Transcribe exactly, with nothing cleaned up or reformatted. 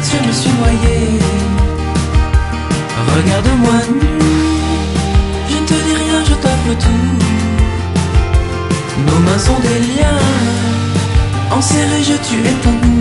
je me suis noyé. Regarde-moi nu, je ne te dis rien, je t'offre tout. Nos mains sont des liens, enserrés je tue et t'ennuie.